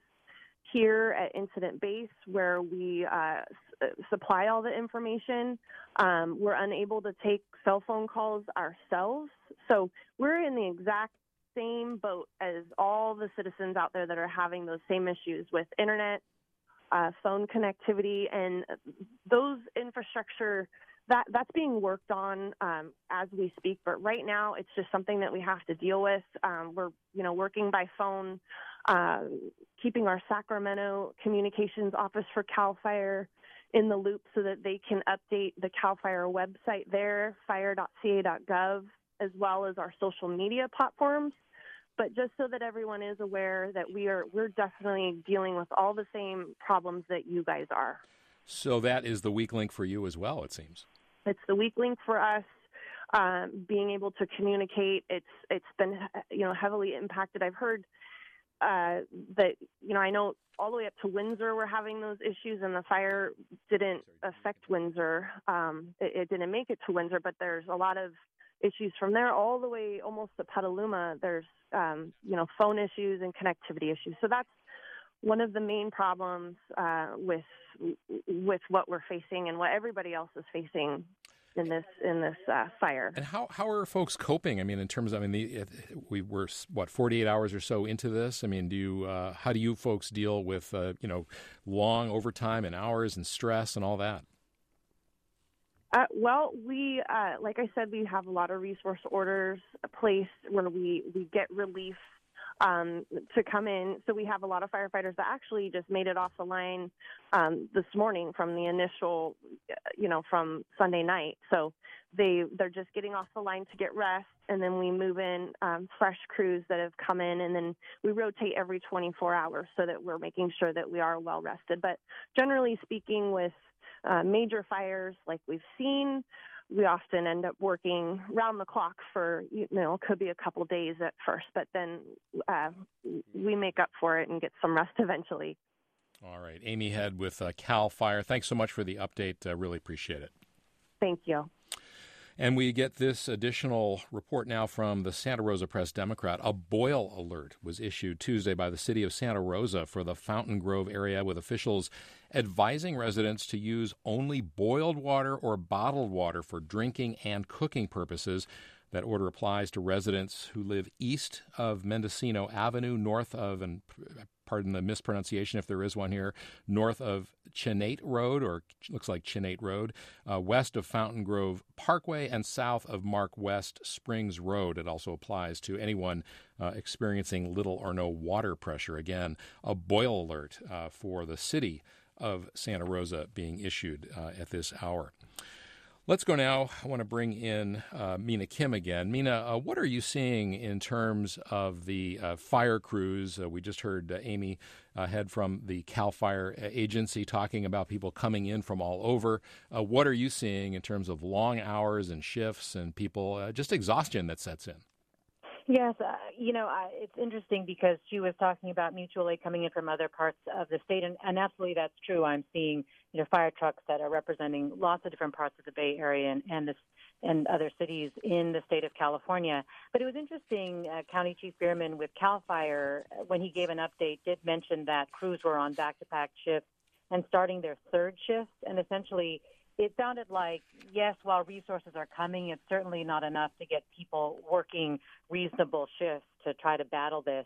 here at Incident Base where we uh, s- supply all the information. Um, we're unable to take cell phone calls ourselves. So we're in the exact same boat as all the citizens out there that are having those same issues with internet, uh, phone connectivity, and those infrastructure that that's being worked on um, as we speak. But right now, it's just something that we have to deal with. Um, we're, you know, working by phone, uh, keeping our Sacramento communications office for CAL FIRE in the loop so that they can update the CAL FIRE website there, fire dot c a dot gov, as well as our social media platforms. But just so that everyone is aware that we are, we're definitely dealing with all the same problems that you guys are. So that is the weak link for you as well, it seems. It's the weak link for us, um, being able to communicate. It's it's been, you know, heavily impacted. I've heard uh, that, you know, I know all the way up to Windsor we're having those issues, and the fire didn't affect Windsor. Um, it, it didn't make it to Windsor, but there's a lot of issues from there all the way almost to Petaluma. There's, um, you know, phone issues and connectivity issues. So that's one of the main problems uh, with with what we're facing and what everybody else is facing in this in this uh, fire. And how, how are folks coping? I mean, in terms of, I mean, the, we were what forty-eight hours or so into this. I mean, do you uh, how do you folks deal with uh, you know long overtime and hours and stress and all that? Uh, well, we uh, like I said, we have a lot of resource orders placed where we we get relief Um, to come in. So we have a lot of firefighters that actually just made it off the line um, this morning from the initial, you know, from Sunday night. So they, they're just getting off the line to get rest, and then we move in um, fresh crews that have come in, and then we rotate every twenty-four hours so that we're making sure that we are well rested. But generally speaking, with uh, major fires like we've seen, we often end up working round the clock for, you know, could be a couple days at first, but then uh, we make up for it and get some rest eventually. All right. Amy Head with uh, CAL FIRE. Thanks so much for the update. Uh, really appreciate it. Thank you. And we get this additional report now from the Santa Rosa Press-Democrat. A boil alert was issued Tuesday by the city of Santa Rosa for the Fountain Grove area, with officials advising residents to use only boiled water or bottled water for drinking and cooking purposes. That order applies to residents who live east of Mendocino Avenue, north of, and pardon the mispronunciation if there is one here, north of Chinate Road, or looks like Chinate Road, uh, west of Fountain Grove Parkway, and south of Mark West Springs Road. It also applies to anyone uh, experiencing little or no water pressure. Again, a boil alert uh, for the city of Santa Rosa being issued uh, at this hour. Let's go now. I want to bring in uh, Mina Kim again. Mina, uh, what are you seeing in terms of the uh, fire crews? Uh, we just heard uh, Amy uh, Head from the CAL FIRE agency talking about people coming in from all over. Uh, what are you seeing in terms of long hours and shifts and people, uh, just exhaustion that sets in? Yes, uh, you know, I, it's interesting because she was talking about mutual aid coming in from other parts of the state, and, and absolutely that's true. I'm seeing, you know, fire trucks that are representing lots of different parts of the Bay Area and and, this, and other cities in the state of California. But it was interesting, uh, County Chief Bierman with CAL FIRE, when he gave an update, did mention that crews were on back-to-back shifts and starting their third shift, and essentially it sounded like, yes, while resources are coming, it's certainly not enough to get people working reasonable shifts to try to battle this.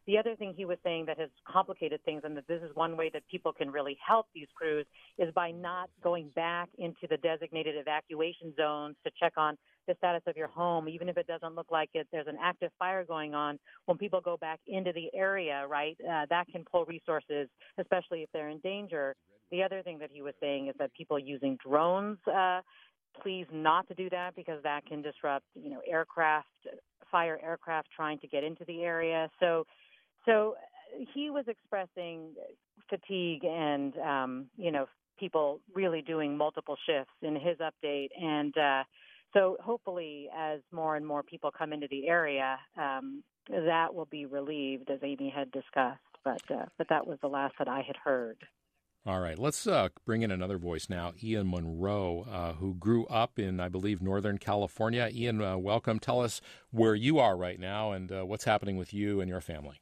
The other thing he was saying that has complicated things, and that this is one way that people can really help these crews, is by not going back into the designated evacuation zones to check on the status of your home, even if it doesn't look like it, there's an active fire going on. When people go back into the area, right, uh, that can pull resources, especially if they're in danger. The other thing that he was saying is that people using drones, uh, please not to do that, because that can disrupt, you know, aircraft, fire aircraft trying to get into the area. So, so he was expressing fatigue and, um, you know, people really doing multiple shifts in his update. And uh, so hopefully as more and more people come into the area, um, that will be relieved, as Amy had discussed. But, uh, but that was the last that I had heard. All right, let's uh, bring in another voice now, Ian Monroe, uh, who grew up in, I believe, Northern California. Ian, uh, welcome. Tell us where you are right now and uh, what's happening with you and your family.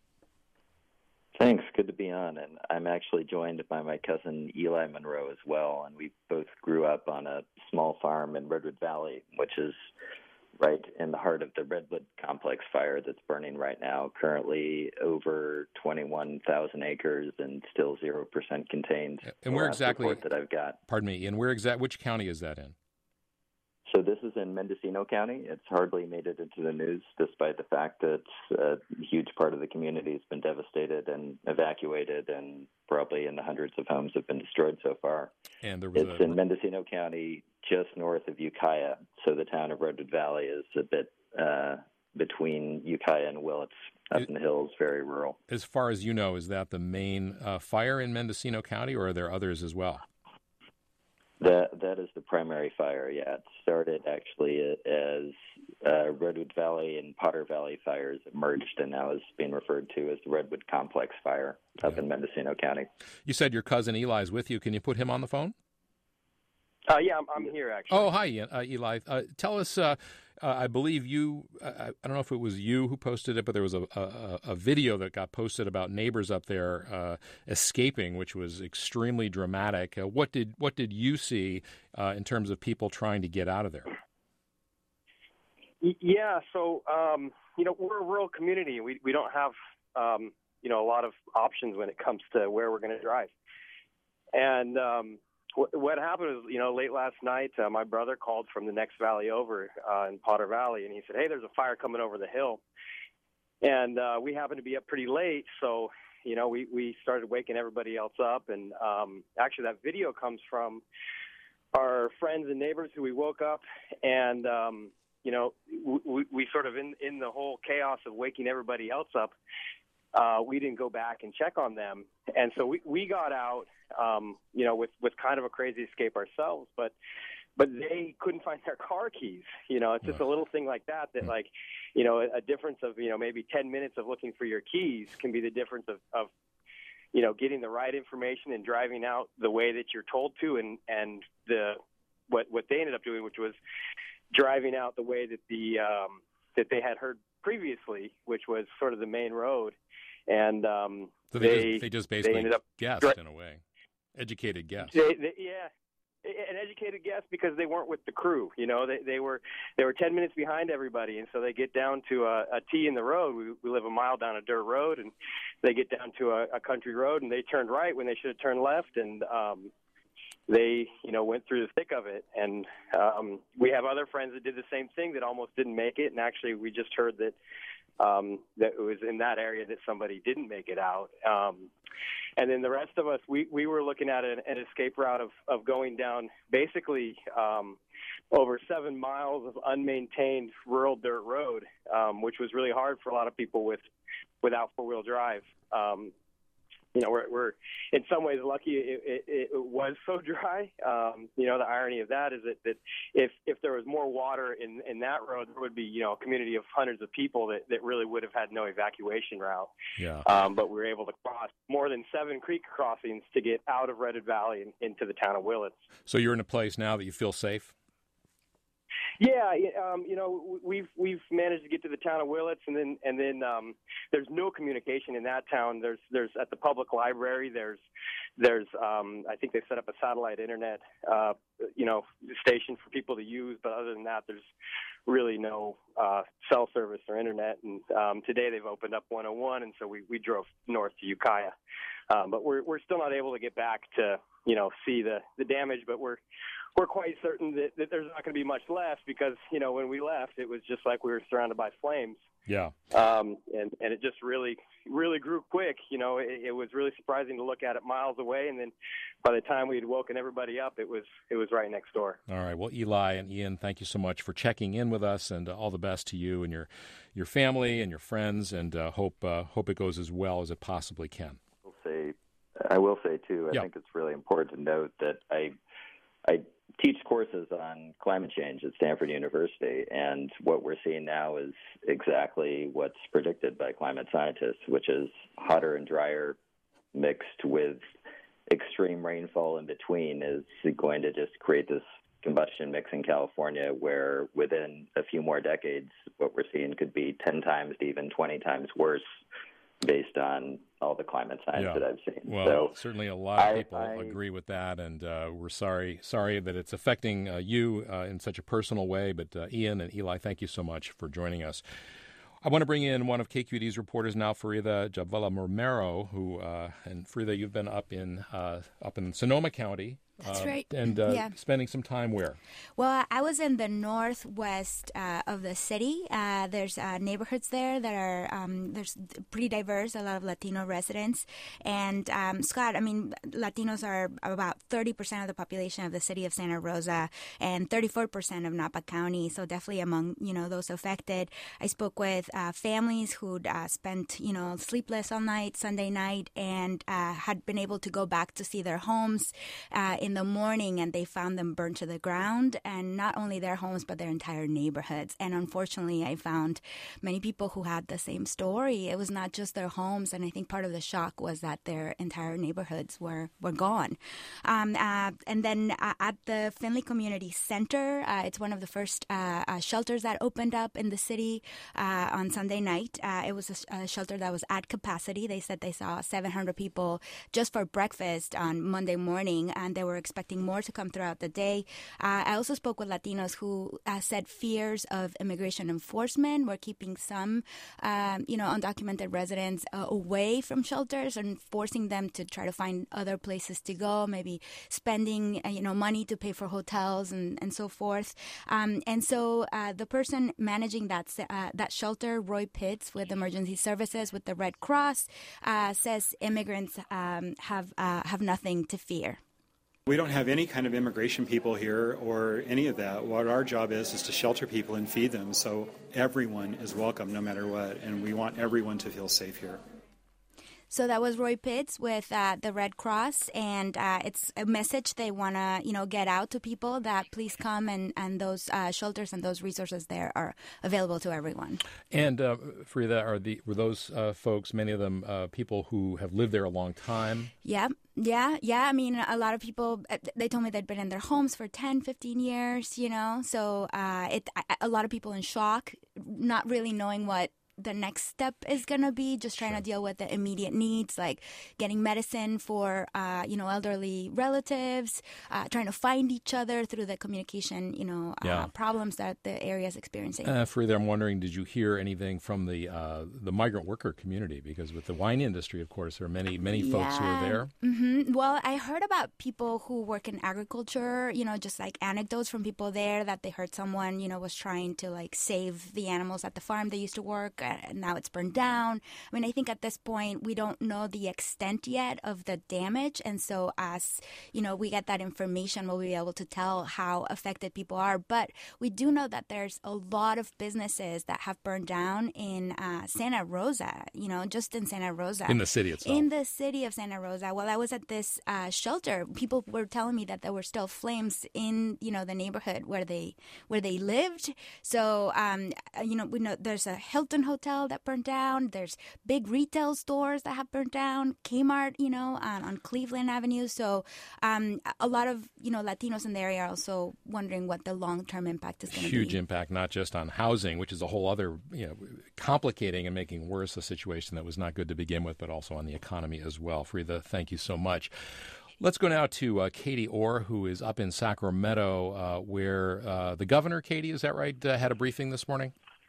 Thanks. Good to be on. And I'm actually joined by my cousin Eli Monroe as well. And we both grew up on a small farm in Redwood Valley, which is right in the heart of the Redwood Complex fire that's burning right now, currently over twenty-one thousand acres and still zero percent contained. And where exactly, that I've got. Pardon me, Ian, where exact, which county is that in? So this is in Mendocino County. It's hardly made it into the news, despite the fact that a huge part of the community has been devastated and evacuated, and probably in the hundreds of homes have been destroyed so far. And there was it's a... in Mendocino County, just north of Ukiah. So the town of Redwood Valley is a bit uh, between Ukiah and Willits, up it, in the hills, very rural. As far as you know, is that the main uh, fire in Mendocino County, or are there others as well? That that is the primary fire. Yeah, it started actually as uh, Redwood Valley and Potter Valley fires emerged, and now is being referred to as the Redwood Complex fire up yeah. in Mendocino County. You said your cousin Eli is with you. Can you put him on the phone? Uh, yeah, I'm, I'm here actually. Oh, hi, uh, Eli. Uh, tell us. Uh, uh, I believe you. Uh, I don't know if it was you who posted it, but there was a, a, a video that got posted about neighbors up there uh, escaping, which was extremely dramatic. Uh, what did what did you see uh, in terms of people trying to get out of there? Yeah, so um, you know, we're a rural community. We we don't have um, you know a lot of options when it comes to where we're going to drive, and um, what happened is, you know, late last night, uh, my brother called from the next valley over uh, in Potter Valley, and he said, hey, there's a fire coming over the hill. And uh, we happened to be up pretty late, so, you know, we, we started waking everybody else up. And um, actually that video comes from our friends and neighbors who we woke up, and, um, you know, we, we sort of, in, in the whole chaos of waking everybody else up, Uh, we didn't go back and check on them. And so we, we got out, um, you know, with, with kind of a crazy escape ourselves, but, but they couldn't find their car keys. You know, it's just a little thing like that, that like, you know, a, a difference of, you know, maybe ten minutes of looking for your keys can be the difference of, of, you know, getting the right information and driving out the way that you're told to. And, and the, what, what they ended up doing, which was driving out the way that the, um, that they had heard previously, which was sort of the main road. And um, so they, they, just, they just basically they ended up guessed dri- in a way, educated guess. They, they, yeah, an educated guess because they weren't with the crew. You know, they they were they were ten minutes behind everybody, and so they get down to a, a T in the road. We, we live a mile down a dirt road, and they get down to a, a country road, and they turned right when they should have turned left, and um, they you know went through the thick of it. And um, we have other friends that did the same thing that almost didn't make it, and actually we just heard that. Um, that it was in that area that somebody didn't make it out. Um, and then the rest of us, we, we were looking at an, an escape route of, of going down basically um, over seven miles of unmaintained rural dirt road, um, which was really hard for a lot of people with without four-wheel drive. Um, you know, we're, we're in some ways lucky it, it, it was so dry. Um, you know, the irony of that is that, that if, if there was more water in, in that road, there would be, you know, a community of hundreds of people that, that really would have had no evacuation route. Yeah. Um, but we were able to cross more than seven creek crossings to get out of Redwood Valley and into the town of Willits. So you're in a place now that you feel safe? Yeah, um, you know, we've we've managed to get to the town of Willits, and then and then um, there's no communication in that town. There's there's at the public library. There's there's um, I think they set up a satellite internet, uh, you know, station for people to use. But other than that, there's really no uh, cell service or internet. And um, today they've opened up one oh one, and so we we drove north to Ukiah. Um, but we're we're still not able to get back to you know see the the damage, but we're we're quite certain that, that there's not going to be much left because, you know, when we left, it was just like we were surrounded by flames. Yeah. Um, and, and it just really, really grew quick. You know, it, it was really surprising to look at it miles away. And then by the time we had woken everybody up, it was it was right next door. All right. Well, Eli and Ian, thank you so much for checking in with us, and uh, all the best to you and your your family and your friends, and uh, hope uh, hope it goes as well as it possibly can. I will say, I will say too, I yeah. think it's really important to note that I I teach courses on climate change at Stanford University, and what we're seeing now is exactly what's predicted by climate scientists, which is hotter and drier mixed with extreme rainfall in between is going to just create this combustion mix in California where within a few more decades, what we're seeing could be ten times to even twenty times worse based on all the climate science yeah. that I've seen. Well, so certainly a lot of I, people I, agree with that, and uh, we're sorry sorry that it's affecting uh, you uh, in such a personal way. But uh, Ian and Eli, thank you so much for joining us. I want to bring in one of K Q E D's reporters now, Farida Jhabvala Romero, who, uh, and Farida, you've been up in uh, up in Sonoma County. That's uh, right. And uh, yeah. spending some time where? Well, I was in the northwest uh, of the city. Uh, there's uh, neighborhoods there that are um, there's pretty diverse, a lot of Latino residents. And um, Scott, I mean, Latinos are about thirty percent of the population of the city of Santa Rosa and thirty-four percent of Napa County. So definitely among, you know, those affected. I spoke with uh, families who'd uh, spent, you know, sleepless all night, Sunday night, and uh, had been able to go back to see their homes uh, in the morning, and they found them burned to the ground, and not only their homes but their entire neighborhoods. And unfortunately, I found many people who had the same story. It was not just their homes, and I think part of the shock was that their entire neighborhoods were were gone. Um, uh, and then uh, at the Finley Community Center, uh, it's one of the first uh, uh, shelters that opened up in the city uh, on Sunday night. Uh, it was a, a shelter that was at capacity. They said they saw seven hundred people just for breakfast on Monday morning, and they were expecting more to come throughout the day. Uh, I also spoke with Latinos who uh, said fears of immigration enforcement were keeping some, um, you know, undocumented residents uh, away from shelters and forcing them to try to find other places to go, maybe spending, uh, you know, money to pay for hotels and, and so forth. Um, and so uh, the person managing that uh, that shelter, Roy Pitts, with Emergency Services with the Red Cross, uh, says immigrants um, have uh, have nothing to fear. We don't have any kind of immigration people here or any of that. What our job is is to shelter people and feed them. So everyone is welcome no matter what, and we want everyone to feel safe here. So that was Roy Pitts with uh, the Red Cross, and uh, it's a message they want to, you know, get out to people that please come, and, and those uh, shelters and those resources there are available to everyone. And uh, Farida, are the were those uh, folks, many of them uh, people who have lived there a long time? Yeah, yeah, yeah. I mean, a lot of people, they told me they'd been in their homes for ten, fifteen years, you know, so uh, it a lot of people in shock, not really knowing what the next step is going to be, just trying sure. to deal with the immediate needs, like getting medicine for, uh, you know, elderly relatives, uh, trying to find each other through the communication, you know, yeah. uh, problems that the area is experiencing. Uh, Farida, I'm wondering, did you hear anything from the uh, the migrant worker community? Because with the wine industry, of course, there are many, many yeah. folks who are there. Mm-hmm. Well, I heard about people who work in agriculture, you know, just like anecdotes from people there that they heard someone, you know, was trying to like save the animals at the farm they used to work. And now it's burned down. I mean, I think at this point we don't know the extent yet of the damage, and so as you know, we get that information, we'll be able to tell how affected people are. But we do know that there's a lot of businesses that have burned down in uh, Santa Rosa. You know, just in Santa Rosa, in the city itself, in the city of Santa Rosa. While I was at this uh, shelter, people were telling me that there were still flames in you know the neighborhood where they where they lived. So um, you know, we know there's a Hilton Hotel Hotel that burned down. There's big retail stores that have burned down, Kmart, you know, on, on Cleveland Avenue. So um, a lot of, you know, Latinos in the area are also wondering what the long-term impact is going to be. Huge impact, not just on housing, which is a whole other, you know, complicating and making worse a situation that was not good to begin with, but also on the economy as well. Frida, thank you so much. Let's go now to uh, Katie Orr, who is up in Sacramento, uh, where uh, the governor, Katie, is that right, uh, had a briefing this morning?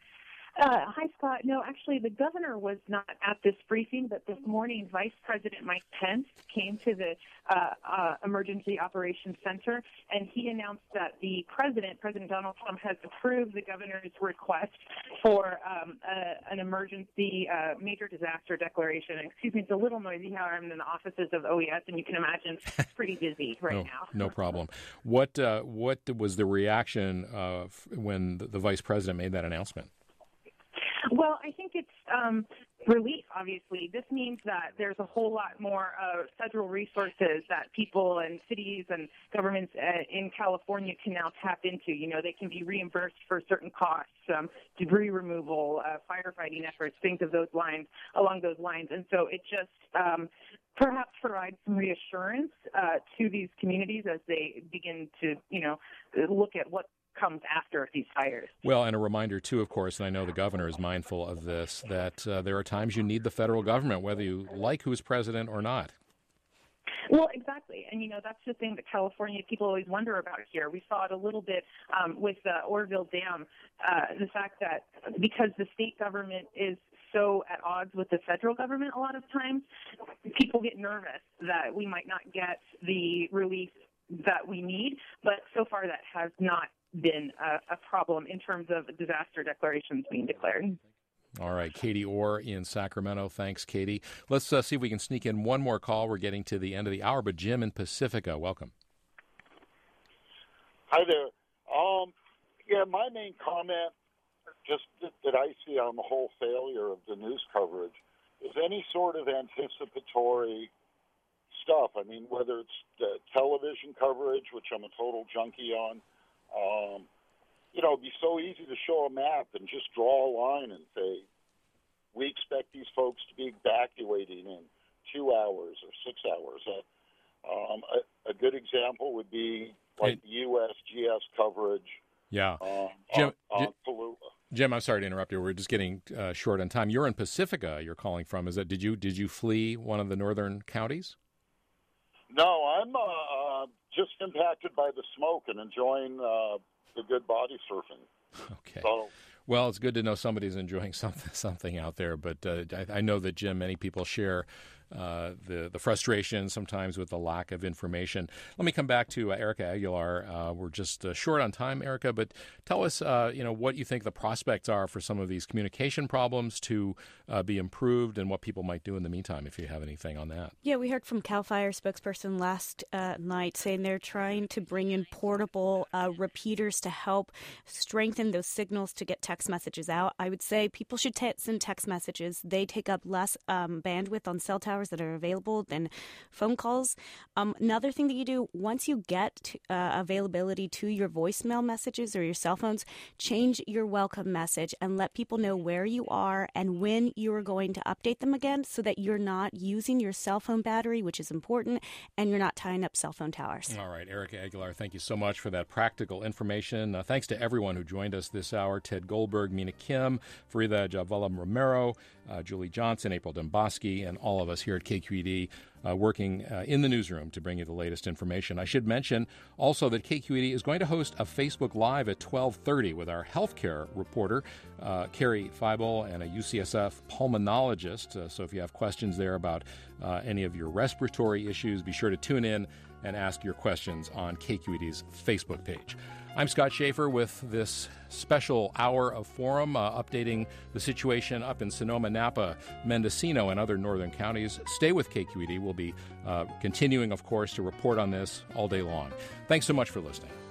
Uh, hi, Scott. No, actually, the governor was not at this briefing, but this morning, Vice President Mike Pence came to the uh, uh, Emergency Operations Center, and he announced that the president, President Donald Trump, has approved the governor's request for um, a, an emergency uh, major disaster declaration. Excuse me, it's a little noisy here. I'm in the offices of O E S, and you can imagine it's pretty busy right no, now. No problem. What uh, what was the reaction uh, when the, the vice president made that announcement? Well, I think it's um, relief, obviously. This means that there's a whole lot more uh, federal resources that people and cities and governments uh, in California can now tap into. You know, they can be reimbursed for certain costs, um, debris removal, uh, firefighting efforts, things of those lines, along those lines. And so it just um, perhaps provides some reassurance uh, to these communities as they begin to, you know, look at what comes after these fires. Well, and a reminder, too, of course, and I know the governor is mindful of this, that uh, there are times you need the federal government, whether you like who's president or not. Well, exactly. And, you know, that's the thing that California people always wonder about here. We saw it a little bit um, with the Oroville Dam, uh, the fact that because the state government is so at odds with the federal government a lot of times, people get nervous that we might not get the relief that we need. But so far that has not been a, a problem in terms of disaster declarations being declared. All right, Katie Orr in Sacramento. Thanks, Katie. Let's uh, see if we can sneak in one more call. We're getting to the end of the hour, but Jim in Pacifica, welcome. Hi there. Um, yeah, my main comment, just that, that I see on the whole failure of the news coverage, is any sort of anticipatory stuff. I mean, whether it's the television coverage, which I'm a total junkie on, Um, you know, it'd be so easy to show a map and just draw a line and say, we expect these folks to be evacuating in two hours or six hours. Uh, um, a, a good example would be like the U S G S coverage yeah. um, Jim, on, on Paloola. Jim, I'm sorry to interrupt you. We're just getting uh, short on time. You're in Pacifica. You're calling from. Is that did you did you flee one of the northern counties? No, I'm uh, uh, just impacted by the smoke and enjoying uh, the good body surfing. Okay. So, well, it's good to know somebody's enjoying something something out there. But uh, I, I know that, Jim, many people share uh, the the frustration sometimes with the lack of information. Let me come back to uh, Erica Aguilar. Uh, we're just uh, short on time, Erica, but tell us, uh, you know, what you think the prospects are for some of these communication problems to uh, be improved, and what people might do in the meantime, if you have anything on that. Yeah, we heard from CAL FIRE spokesperson last uh, night saying they're trying to bring in portable uh, repeaters to help strengthen those signals to get text messages out. I would say people should t- send text messages. They take up less um, bandwidth on cell towers that are available than phone calls. Um, another thing that you do, once you get to, uh, availability to your voicemail messages or your cell phones, change your welcome message and let people know where you are and when you are going to update them again, so that you're not using your cell phone battery, which is important, and you're not tying up cell phone towers. All right, Erica Aguilar, thank you so much for that practical information. Uh, thanks to everyone who joined us this hour: Ted Goldberg, Mina Kim, Farida Javala Romero, uh, Julie Johnson, April Demboski, and all of us here at K Q E D uh, working uh, in the newsroom to bring you the latest information. I should mention also that K Q E D is going to host a Facebook Live at twelve thirty with our healthcare reporter, uh, Carrie Feibel, and a U C S F pulmonologist. Uh, so if you have questions there about uh, any of your respiratory issues, be sure to tune in and ask your questions on K Q E D's Facebook page. I'm Scott Schaefer with this special hour of Forum, uh, updating the situation up in Sonoma, Napa, Mendocino, and other northern counties. Stay with K Q E D. We'll be uh, continuing, of course, to report on this all day long. Thanks so much for listening.